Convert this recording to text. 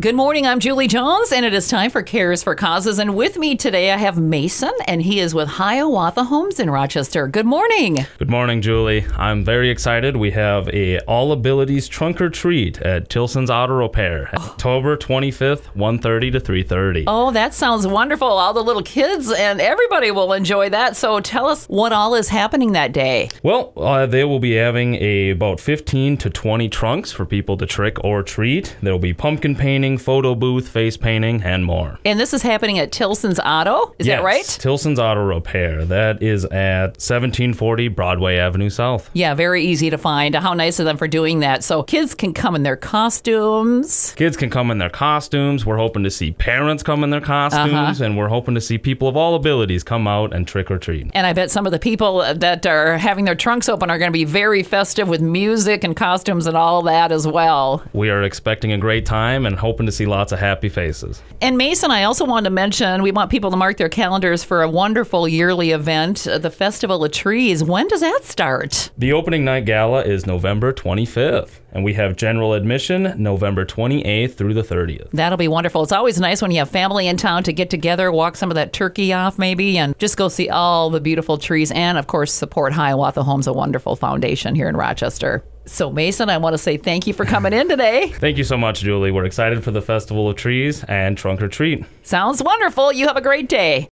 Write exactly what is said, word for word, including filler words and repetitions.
Good morning, I'm Julie Jones, and it is time for Cares for Causes. And with me today, I have Mason, and he is with Hiawatha Homes in Rochester. Good morning. Good morning, Julie. I'm very excited. We have a All Abilities Trunk or Treat at Tilson's Auto Repair, oh. October twenty-fifth, one thirty to three thirty. Oh, that sounds wonderful. All the little kids and everybody will enjoy that. So tell us what all is happening that day. Well, uh, they will be having a, about fifteen to twenty trunks for people to trick or treat. There will be pumpkin painting, photo booth, face painting, and more. And this is happening at Tilson's Auto, is yes, that right? Tilson's Auto Repair. That is at seventeen forty Broadway Avenue South. Yeah, very easy to find. How nice of them for doing that. So kids can come in their costumes. Kids can come in their costumes. We're hoping to see parents come in their costumes, uh-huh. and we're hoping to see people of all abilities come out and trick or treat. And I bet some of the people that are having their trunks open are going to be very festive with music and costumes and all that as well. We are expecting a great time and hoping to see lots of happy faces. And Mason, I also wanted to mention, we want people to mark their calendars for a wonderful yearly event, the Festival of Trees. When does that start? The opening night gala is November twenty-fifth, and we have general admission November twenty-eighth through the thirtieth. That'll be wonderful. It's always nice when you have family in town to get together, walk some of that turkey off maybe, and just go see all the beautiful trees, and of course support Hiawatha Homes, a wonderful foundation here in Rochester. So, Mason, I want to say thank you for coming in today. Thank you so much, Julie. We're excited for the Festival of Trees and Trunk or Treat. Sounds wonderful. You have a great day.